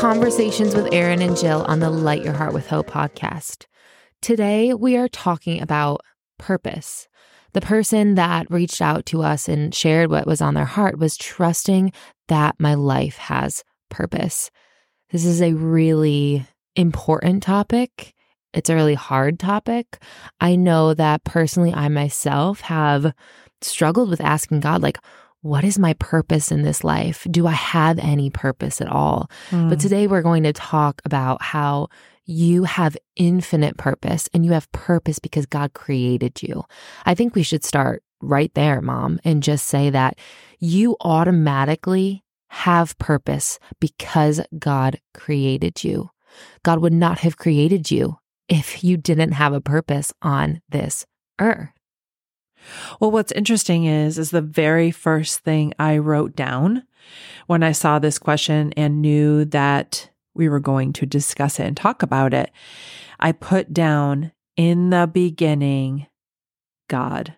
Conversations with Erin and Jill on the Light Your Heart with Hope podcast. Today, we are talking about purpose. The person that reached out to us and shared what was on their heart was trusting that my life has purpose. This is a really important topic. It's a really hard topic. I know that personally, I myself have struggled with asking God, like, what is my purpose in this life? Do I have any purpose at all? But today we're going to talk about how you have infinite purpose and you have purpose because God created you. I think we should start right there, Mom, and just say that you automatically have purpose because God created you. God would not have created you if you didn't have a purpose on this earth. Well, what's interesting is the very first thing I wrote down when I saw this question and knew that we were going to discuss it and talk about it, I put down, in the beginning, God.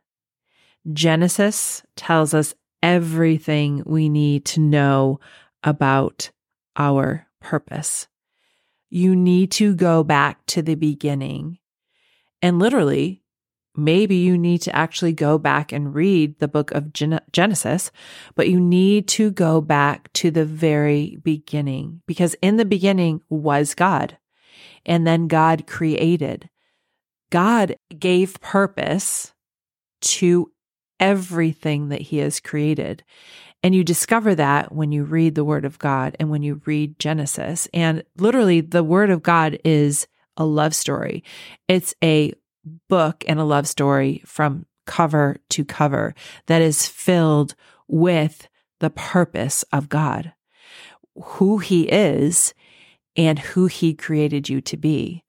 Genesis tells us everything we need to know about our purpose. You need to go back to the beginning and literally, maybe you need to actually go back and read the book of Genesis, but you need to go back to the very beginning because in the beginning was God, and then God created. God gave purpose to everything that He has created. And you discover that when you read the Word of God and when you read Genesis. And literally, the Word of God is a love story. It's a book and a love story from cover to cover that is filled with the purpose of God, who He is and who He created you to be.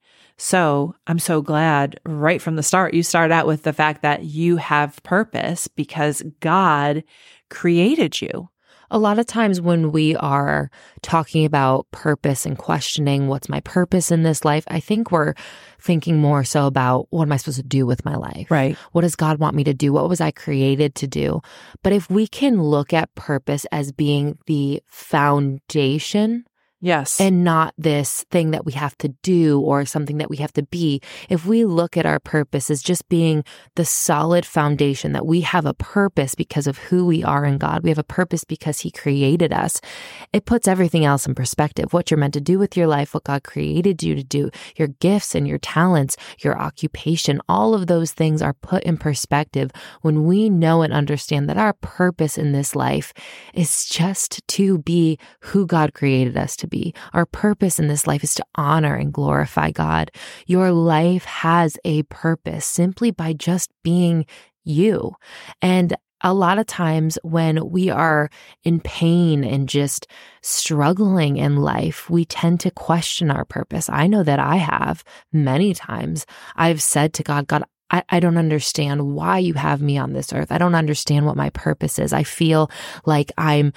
So I'm so glad right from the start, you start out with the fact that you have purpose because God created you. A lot of times when we are talking about purpose and questioning what's my purpose in this life, I think we're thinking more so about what am I supposed to do with my life? Right. What does God want me to do? What was I created to do? But if we can look at purpose as being the foundation, yes, and not this thing that we have to do or something that we have to be. If we look at our purpose as just being the solid foundation, that we have a purpose because of who we are in God, we have a purpose because He created us, it puts everything else in perspective. What you're meant to do with your life, what God created you to do, your gifts and your talents, your occupation, all of those things are put in perspective when we know and understand that our purpose in this life is just to be who God created us to be. Our purpose in this life is to honor and glorify God. Your life has a purpose simply by just being you. And a lot of times when we are in pain and just struggling in life, we tend to question our purpose. I know that I have many times. I've said to God, God, I don't understand why you have me on this earth. I don't understand what my purpose is. I feel like I'm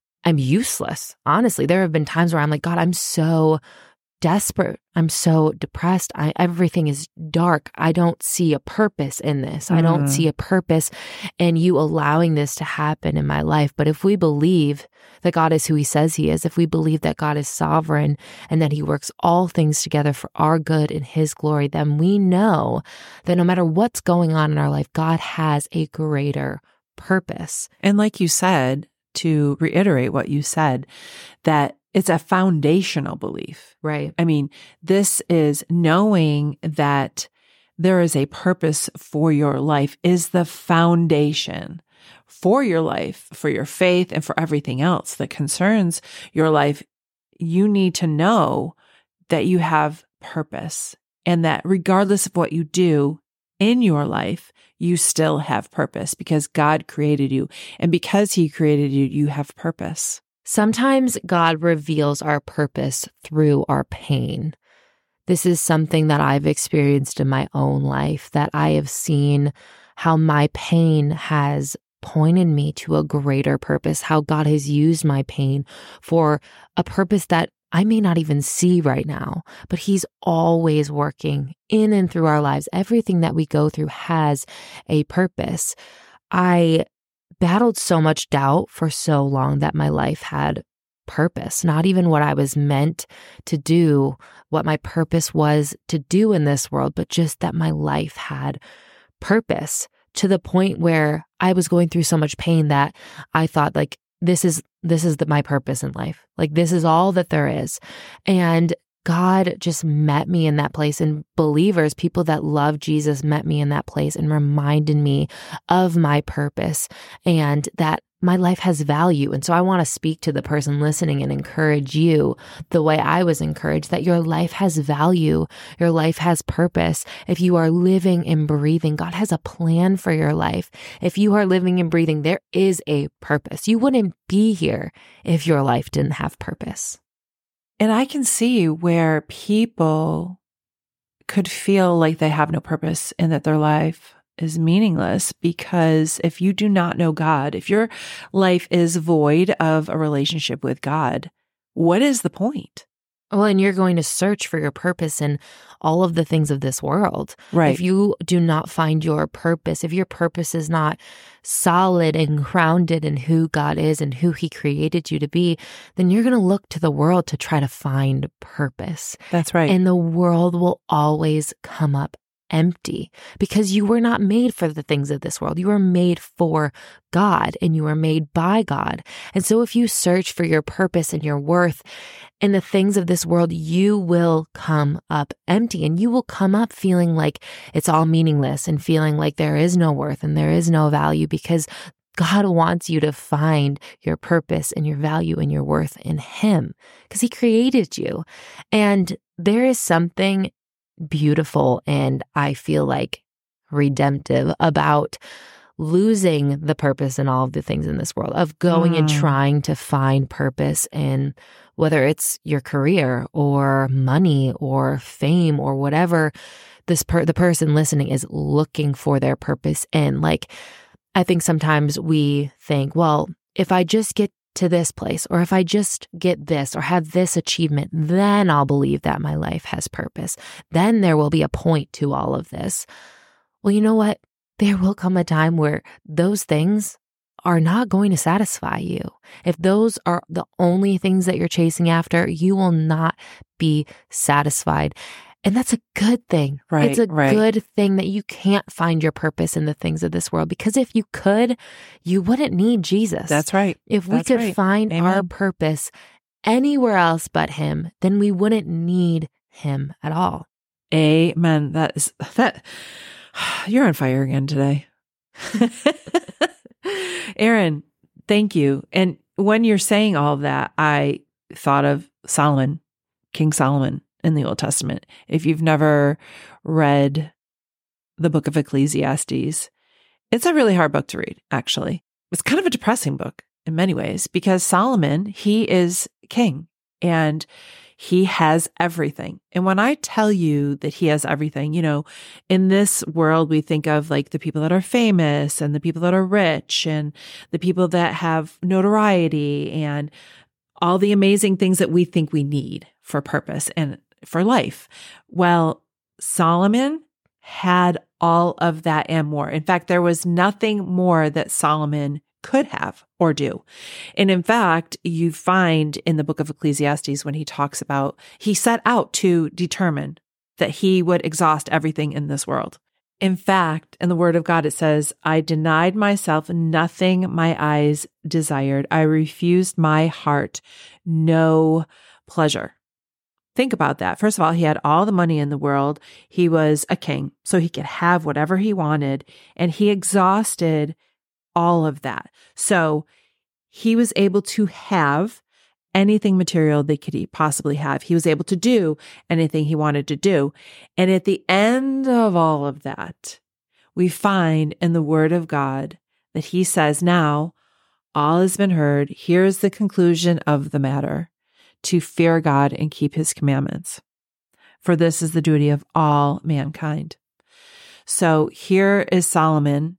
useless. Honestly, there have been times where I'm like, God, I'm so desperate. I'm so depressed. Everything is dark. I don't see a purpose in this. I don't see a purpose in you allowing this to happen in my life. But if we believe that God is who He says He is, if we believe that God is sovereign and that He works all things together for our good and His glory, then we know that no matter what's going on in our life, God has a greater purpose. And like you said, to reiterate what you said, that it's a foundational belief. Right. I mean, this is knowing that there is a purpose for your life is the foundation for your life, for your faith, and for everything else that concerns your life. You need to know that you have purpose and that regardless of what you do in your life, you still have purpose because God created you. And because He created you, you have purpose. Sometimes God reveals our purpose through our pain. This is something that I've experienced in my own life, that I have seen how my pain has pointed me to a greater purpose, how God has used my pain for a purpose that I may not even see right now, but He's always working in and through our lives. Everything that we go through has a purpose. I battled so much doubt for so long that my life had purpose, not even what I was meant to do, what my purpose was to do in this world, but just that my life had purpose, to the point where I was going through so much pain that I thought, like, this is my purpose in life. Like, this is all that there is. And God just met me in that place, and believers, people that love Jesus, met me in that place and reminded me of my purpose and that my life has value. And so I want to speak to the person listening and encourage you the way I was encouraged, that your life has value. Your life has purpose. If you are living and breathing, God has a plan for your life. If you are living and breathing, there is a purpose. You wouldn't be here if your life didn't have purpose. And I can see where people could feel like they have no purpose and that their life is meaningless, because if you do not know God, if your life is void of a relationship with God, what is the point? Well, and you're going to search for your purpose in all of the things of this world. Right. If you do not find your purpose, if your purpose is not solid and grounded in who God is and who He created you to be, then you're going to look to the world to try to find purpose. That's right. And the world will always come up empty, because you were not made for the things of this world. You were made for God, and you were made by God. And so if you search for your purpose and your worth in the things of this world, you will come up empty, and you will come up feeling like it's all meaningless and feeling like there is no worth and there is no value, because God wants you to find your purpose and your value and your worth in Him, because He created you. And there is something beautiful and I feel like redemptive about losing the purpose in all of the things in this world, of going and trying to find purpose in whether it's your career or money or fame or whatever the person listening is looking for their purpose in. Like, I think sometimes we think, well, if I just get to this place, or if I just get this or have this achievement, then I'll believe that my life has purpose. Then there will be a point to all of this. Well, you know what? There will come a time where those things are not going to satisfy you. If those are the only things that you're chasing after, you will not be satisfied. And that's a good thing. Right, it's a good thing that you can't find your purpose in the things of this world, because if you could, you wouldn't need Jesus. That's right. If we could find our purpose anywhere else but Him, then we wouldn't need Him at all. Amen. That you're on fire again today. Erin, thank you. And when you're saying all of that, I thought of Solomon, King Solomon in the Old Testament. If you've never read the book of Ecclesiastes, it's a really hard book to read, actually. It's kind of a depressing book in many ways, because Solomon, he is king and he has everything. And when I tell you that he has everything, you know, in this world, we think of like the people that are famous and the people that are rich and the people that have notoriety and all the amazing things that we think we need for purpose and for life. Well, Solomon had all of that and more. In fact, there was nothing more that Solomon could have or do. And in fact, you find in the book of Ecclesiastes, when he talks about, he set out to determine that he would exhaust everything in this world. In fact, in the word of God, it says, I denied myself nothing my eyes desired. I refused my heart no pleasure. Think about that. First of all, he had all the money in the world. He was a king, so he could have whatever he wanted, and he exhausted all of that. So he was able to have anything material they could possibly have. He was able to do anything he wanted to do. And at the end of all of that, we find in the word of God that he says, now all has been heard. Here's the conclusion of the matter: to fear God and keep his commandments. For this is the duty of all mankind. So here is Solomon.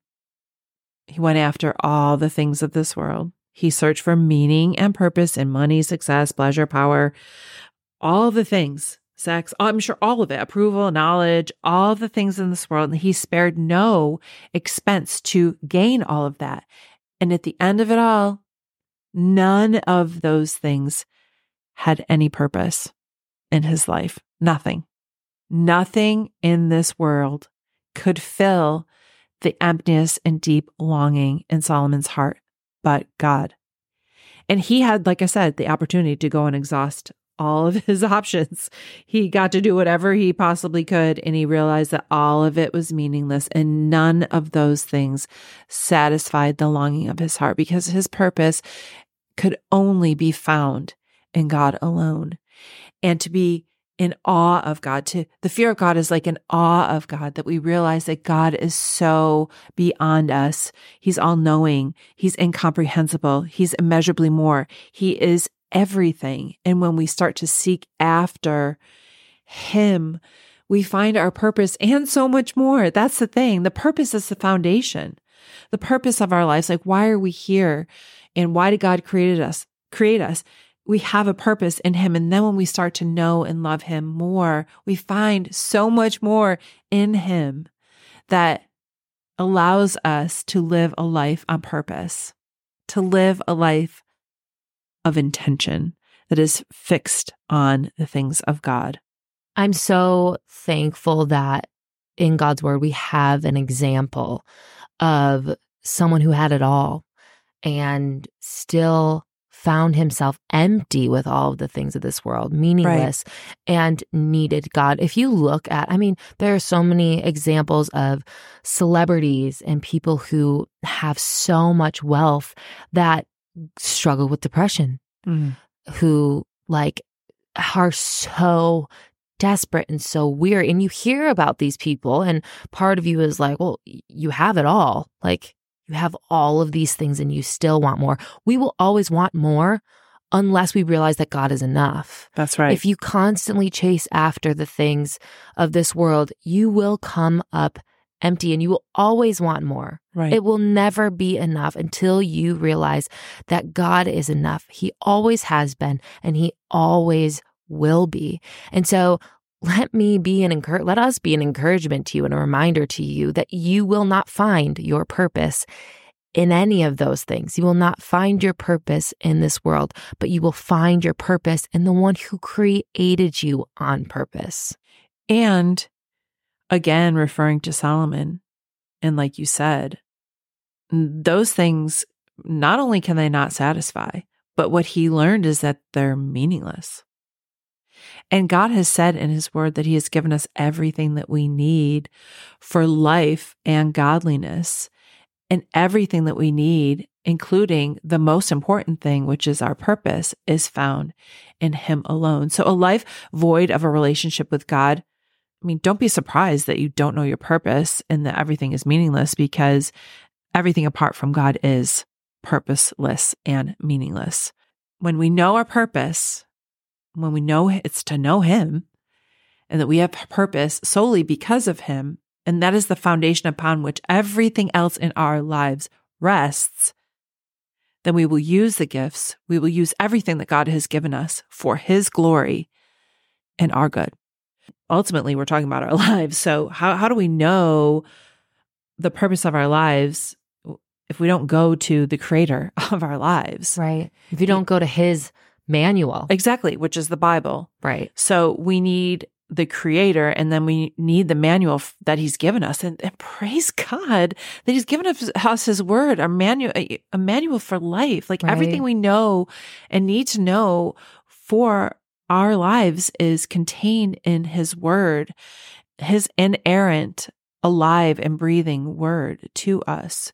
He went after all the things of this world. He searched for meaning and purpose in money, success, pleasure, power, all the things, sex, I'm sure all of it, approval, knowledge, all the things in this world. And he spared no expense to gain all of that. And at the end of it all, None of those things had any purpose in his life. Nothing. Nothing in this world could fill the emptiness and deep longing in Solomon's heart but God. And he had, like I said, the opportunity to go and exhaust all of his options. He got to do whatever he possibly could, and he realized that all of it was meaningless, and none of those things satisfied the longing of his heart, because his purpose could only be found in God alone. And to be in awe of God, the fear of God is like an awe of God, that we realize that God is so beyond us. He's all-knowing. He's incomprehensible. He's immeasurably more. He is everything. And when we start to seek after him, we find our purpose and so much more. That's the thing. The purpose is the foundation. The purpose of our lives. Like, why are we here? And why did God create us? We have a purpose in him. And then when we start to know and love him more, we find so much more in him that allows us to live a life on purpose, to live a life of intention that is fixed on the things of God. I'm so thankful that in God's word, we have an example of someone who had it all and still found himself empty with all of the things of this world, meaningless, and needed God. If you look at, there are so many examples of celebrities and people who have so much wealth that struggle with depression, who are so desperate and so weary. And you hear about these people, and part of you is like, well, you have it all. You have all of these things and you still want more. We will always want more unless we realize that God is enough. That's right. If you constantly chase after the things of this world, you will come up empty and you will always want more. Right. It will never be enough until you realize that God is enough. He always has been and he always will be. And so let us be an encouragement to you and a reminder to you that you will not find your purpose in any of those things. You will not find your purpose in this world, but you will find your purpose in the one who created you on purpose. And again, referring to Solomon, and like you said, those things, not only can they not satisfy, but what he learned is that they're meaningless. And God has said in his word that he has given us everything that we need for life and godliness, and everything that we need, including the most important thing, which is our purpose, is found in him alone. So a life void of a relationship with God, don't be surprised that you don't know your purpose and that everything is meaningless, because everything apart from God is purposeless and meaningless. When we know our purpose, when we know it's to know him, and that we have purpose solely because of him, and that is the foundation upon which everything else in our lives rests, then we will use the gifts, we will use everything that God has given us for his glory and our good. Ultimately, we're talking about our lives. So how do we know the purpose of our lives if we don't go to the creator of our lives? Right. If you don't go to his manual. Exactly, which is the Bible. Right. So we need the creator, and then we need the manual that he's given us. And praise God that he's given us his word, a manual for life. Everything we know and need to know for our lives is contained in his word, his inerrant, alive and breathing word to us.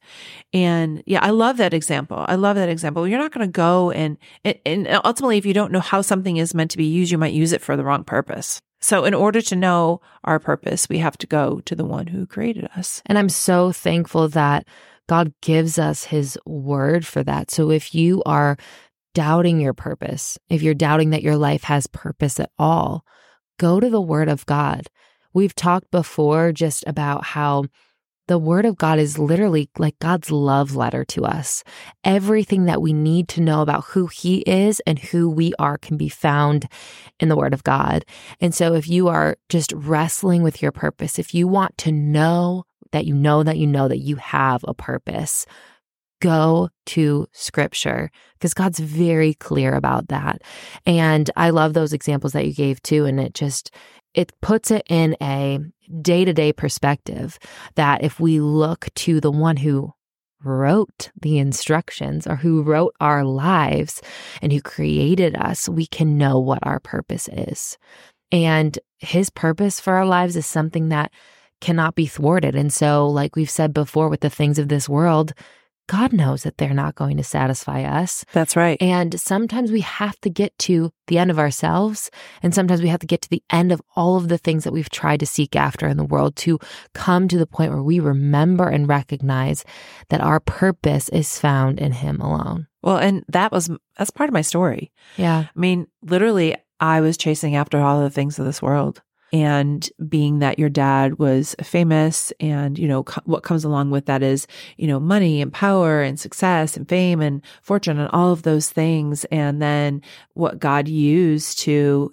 And I love that example. You're not going to go and ultimately, if you don't know how something is meant to be used, you might use it for the wrong purpose. So in order to know our purpose, we have to go to the one who created us. And I'm so thankful that God gives us his word for that. So if you are doubting your purpose, if you're doubting that your life has purpose at all, go to the word of God. We've talked before just about how the word of God is literally like God's love letter to us. Everything that we need to know about who he is and who we are can be found in the word of God. And so if you are just wrestling with your purpose, if you want to know that you know that you have a purpose, go to Scripture because God's very clear about that. And I love those examples that you gave too. And it puts it in a day-to-day perspective that if we look to the one who wrote the instructions or who wrote our lives and who created us, we can know what our purpose is. And his purpose for our lives is something that cannot be thwarted. And so, like we've said before with the things of this world, God knows that they're not going to satisfy us. That's right. And sometimes we have to get to the end of ourselves. And sometimes we have to get to the end of all of the things that we've tried to seek after in the world to come to the point where we remember and recognize that our purpose is found in him alone. Well, and that's part of my story. Yeah. I mean, literally, I was chasing after all the things of this world. And being that your dad was famous and, what comes along with that is, money and power and success and fame and fortune and all of those things. And then what God used to,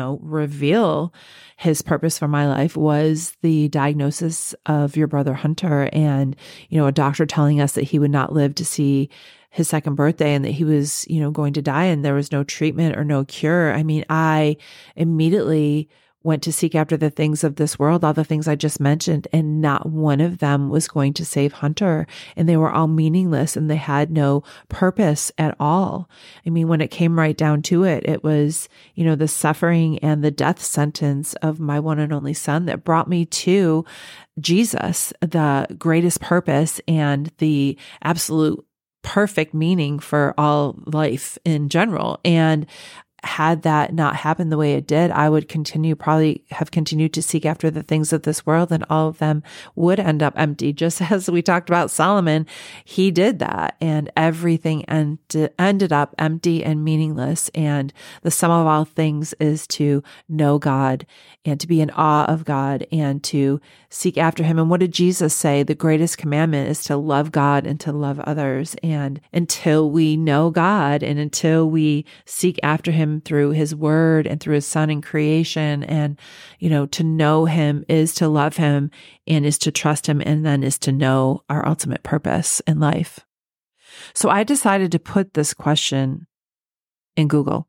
reveal his purpose for my life was the diagnosis of your brother Hunter and, a doctor telling us that he would not live to see his second birthday and that he was, going to die and there was no treatment or no cure. I mean, I immediately went to seek after the things of this world, all the things I just mentioned, and not one of them was going to save Hunter. And they were all meaningless and they had no purpose at all. I mean, when it came right down to it, it was, the suffering and the death sentence of my one and only son that brought me to Jesus, the greatest purpose and the absolute perfect meaning for all life in general. And had that not happened the way it did, I would probably have continued to seek after the things of this world, and all of them would end up empty. Just as we talked about Solomon, he did that, and everything ended up empty and meaningless. And the sum of all things is to know God and to be in awe of God and to seek after him. And what did Jesus say? The greatest commandment is to love God and to love others. And until we know God and until we seek after him through his word and through his son in creation, and, to know him is to love him and is to trust him, and then is to know our ultimate purpose in life. So I decided to put this question in Google.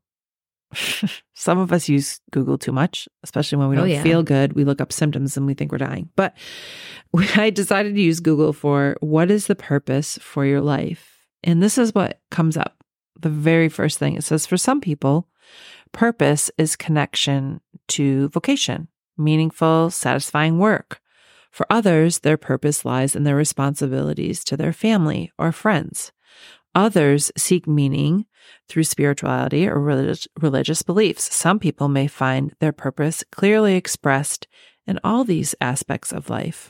Some of us use Google too much, especially when we don't feel good. We look up symptoms and we think we're dying. But I decided to use Google for what is the purpose for your life? And this is what comes up. The very first thing it says, for some people, purpose is connection to vocation, meaningful, satisfying work. For others, their purpose lies in their responsibilities to their family or friends. Others seek meaning through spirituality or religious beliefs. Some people may find their purpose clearly expressed in all these aspects of life.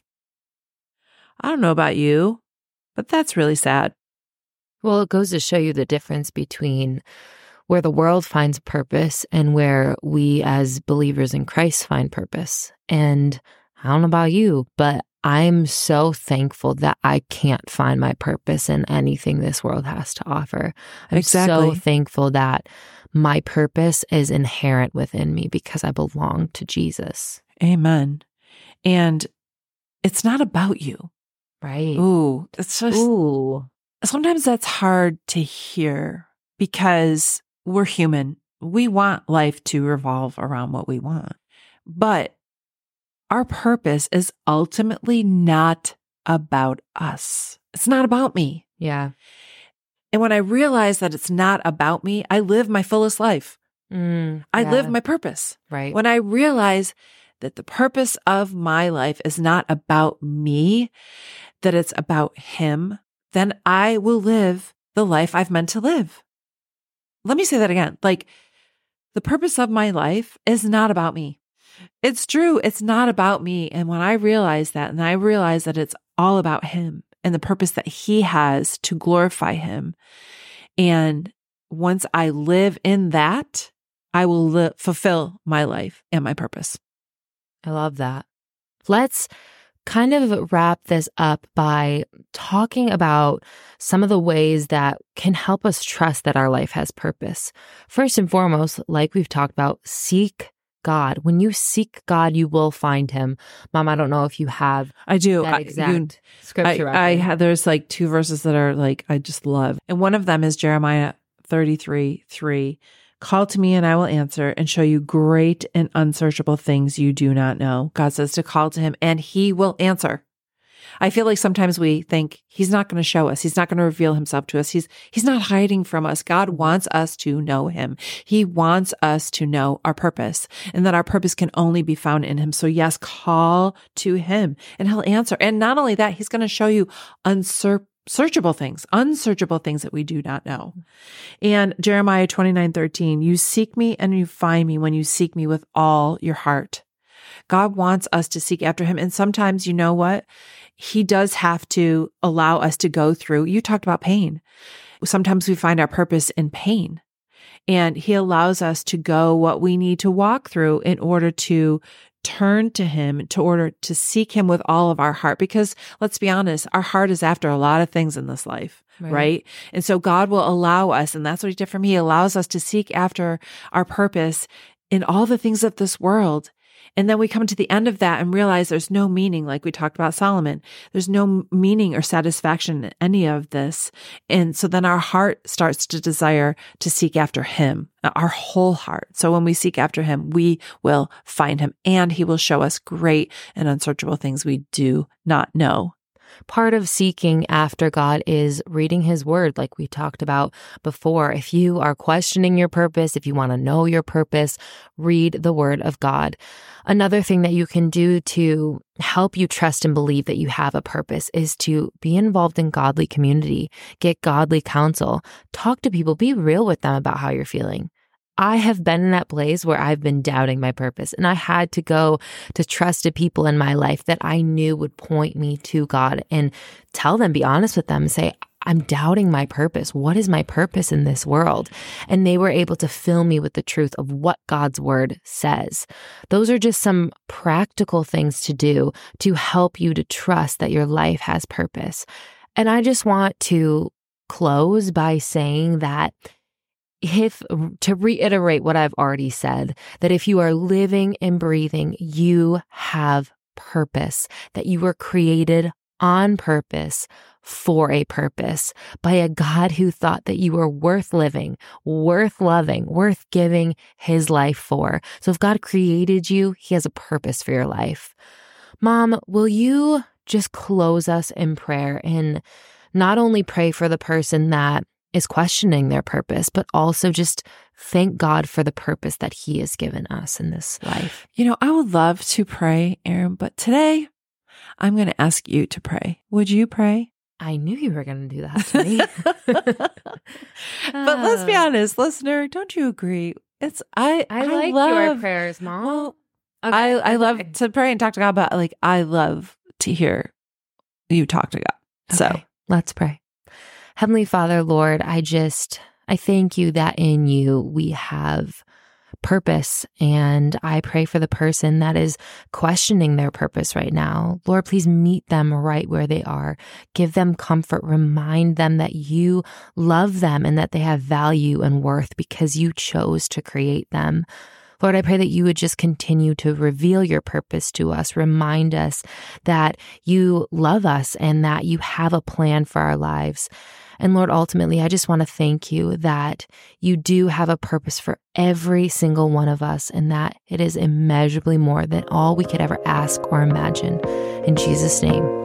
I don't know about you, but that's really sad. Well, it goes to show you the difference between where the world finds purpose and where we as believers in Christ find purpose. And I don't know about you, but I'm so thankful that I can't find my purpose in anything this world has to offer. I'm so thankful that my purpose is inherent within me because I belong to Jesus. Amen. And it's not about you. Right. Ooh, it's just... Ooh. Sometimes that's hard to hear because we're human. We want life to revolve around what we want. But our purpose is ultimately not about us. It's not about me. Yeah. And when I realize that it's not about me, I live my fullest life. I live my purpose. Right. When I realize that the purpose of my life is not about me, that it's about him, then I will live the life I've meant to live. Let me say that again. The purpose of my life is not about me. It's true. It's not about me. And when I realize that, and I realize that it's all about him and the purpose that he has to glorify him. And once I live in that, I will fulfill my life and my purpose. I love that. Let's kind of wrap this up by talking about some of the ways that can help us trust that our life has purpose. First and foremost, like we've talked about, seek God. When you seek God, you will find him. Mom, I don't know if you have I do. that exact scripture. There's like 2 verses that are like, I just love. And one of them is Jeremiah 33:3. Call to me and I will answer and show you great and unsearchable things you do not know. God says to call to him and he will answer. I feel like sometimes we think he's not going to show us. He's not going to reveal himself to us. He's not hiding from us. God wants us to know him. He wants us to know our purpose and that our purpose can only be found in him. So yes, call to him and he'll answer. And not only that, he's going to show you unsearchable things that we do not know. And Jeremiah 29:13, you seek me and you find me when you seek me with all your heart. God wants us to seek after him. And sometimes, you know what? He does have to allow us to go through. You talked about pain. Sometimes we find our purpose in pain. And he allows us to go what we need to walk through in order to turn to him, in order to seek him with all of our heart. Because let's be honest, our heart is after a lot of things in this life, right? And so God will allow us, and that's what he did for me. He allows us to seek after our purpose in all the things of this world. And then we come to the end of that and realize there's no meaning, like we talked about Solomon. There's no meaning or satisfaction in any of this. And so then our heart starts to desire to seek after him, our whole heart. So when we seek after him, we will find him and he will show us great and unsearchable things we do not know. Part of seeking after God is reading his word, like we talked about before. If you are questioning your purpose, if you want to know your purpose, read the word of God. Another thing that you can do to help you trust and believe that you have a purpose is to be involved in godly community, get godly counsel, talk to people, be real with them about how you're feeling. I have been in that place where I've been doubting my purpose, and I had to go to trusted people in my life that I knew would point me to God and tell them, be honest with them and say, I'm doubting my purpose. What is my purpose in this world? And they were able to fill me with the truth of what God's word says. Those are just some practical things to do to help you to trust that your life has purpose. And I just want to close by saying that to reiterate what I've already said, that if you are living and breathing, you have purpose, that you were created on purpose for a purpose by a God who thought that you were worth living, worth loving, worth giving his life for. So if God created you, he has a purpose for your life. Mom, will you just close us in prayer and not only pray for the person that is questioning their purpose, but also just thank God for the purpose that he has given us in this life? You know, I would love to pray, Erin, but today I'm going to ask you to pray. Would you pray? I knew you were going to do that to me. But let's be honest, listener, don't you agree? I like love your prayers, Mom. Well, okay. I love to pray and talk to God, but like I love to hear you talk to God. Okay, so let's pray. Heavenly Father, Lord, I thank you that in you we have purpose, and I pray for the person that is questioning their purpose right now. Lord, please meet them right where they are. Give them comfort. Remind them that you love them and that they have value and worth because you chose to create them. Lord, I pray that you would just continue to reveal your purpose to us. Remind us that you love us and that you have a plan for our lives. And Lord, ultimately, I just want to thank you that you do have a purpose for every single one of us and that it is immeasurably more than all we could ever ask or imagine. In Jesus' name,